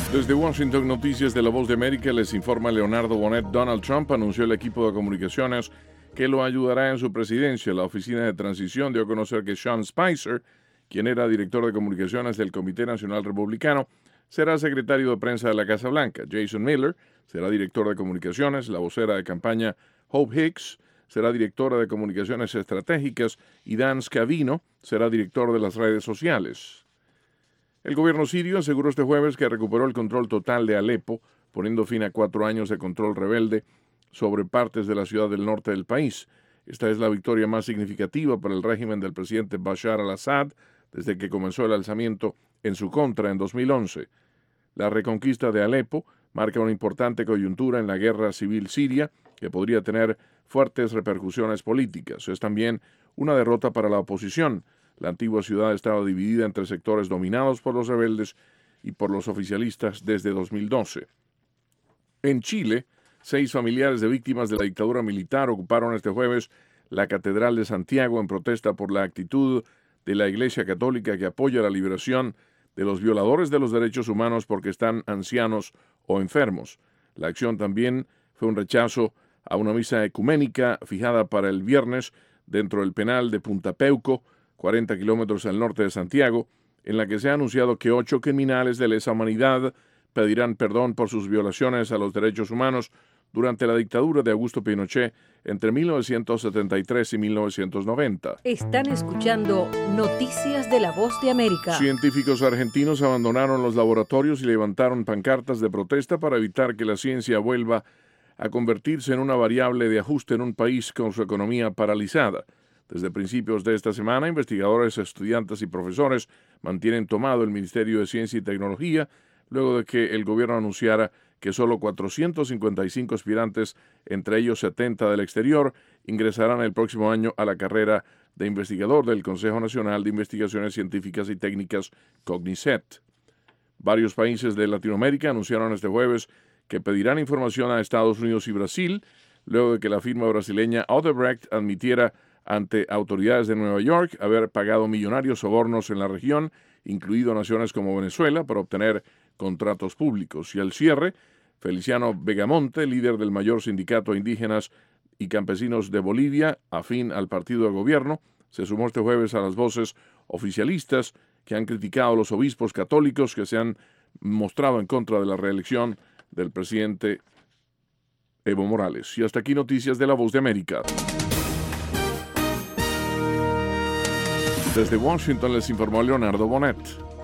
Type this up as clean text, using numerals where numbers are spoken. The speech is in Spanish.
Desde Washington, Noticias de la Voz de América, les informa Leonardo Bonet. Donald Trump anunció el equipo de comunicaciones que lo ayudará en su presidencia. La oficina de transición dio a conocer que Sean Spicer, quien era director de comunicaciones del Comité Nacional Republicano, será secretario de prensa de la Casa Blanca. Jason Miller será director de comunicaciones. La vocera de campaña Hope Hicks será directora de comunicaciones estratégicas y Dan Scavino será director de las redes sociales. El gobierno sirio aseguró este jueves que recuperó el control total de Alepo, poniendo fin a 4 años de control rebelde sobre partes de la ciudad del norte del país. Esta es la victoria más significativa para el régimen del presidente Bashar al-Assad desde que comenzó el alzamiento en su contra en 2011. La reconquista de Alepo marca una importante coyuntura en la guerra civil siria que podría tener fuertes repercusiones políticas. Es también una derrota para la oposición. La antigua ciudad estaba dividida entre sectores dominados por los rebeldes y por los oficialistas desde 2012. En Chile, 6 familiares de víctimas de la dictadura militar ocuparon este jueves la Catedral de Santiago en protesta por la actitud de la Iglesia Católica que apoya la liberación de los violadores de los derechos humanos porque están ancianos o enfermos. La acción también fue un rechazo a una misa ecuménica fijada para el viernes dentro del penal de Punta Peuco, 40 kilómetros al norte de Santiago, en la que se ha anunciado que 8 criminales de lesa humanidad pedirán perdón por sus violaciones a los derechos humanos durante la dictadura de Augusto Pinochet entre 1973 y 1990. Están escuchando Noticias de la Voz de América. Científicos argentinos abandonaron los laboratorios y levantaron pancartas de protesta para evitar que la ciencia vuelva a convertirse en una variable de ajuste en un país con su economía paralizada. Desde principios de esta semana, investigadores, estudiantes y profesores mantienen tomado el Ministerio de Ciencia y Tecnología luego de que el gobierno anunciara que solo 455 aspirantes, entre ellos 70 del exterior, ingresarán el próximo año a la carrera de investigador del Consejo Nacional de Investigaciones Científicas y Técnicas, CONICET. Varios países de Latinoamérica anunciaron este jueves que pedirán información a Estados Unidos y Brasil, luego de que la firma brasileña Odebrecht admitiera ante autoridades de Nueva York haber pagado millonarios sobornos en la región, incluido naciones como Venezuela, para obtener contratos públicos. Y al cierre, Feliciano Vegamonte, líder del mayor sindicato de indígenas y campesinos de Bolivia, afín al partido de gobierno, se sumó este jueves a las voces oficialistas que han criticado a los obispos católicos que se han mostrado en contra de la reelección del presidente Evo Morales. Y hasta aquí Noticias de la Voz de América. Desde Washington les informó Leonardo Bonet.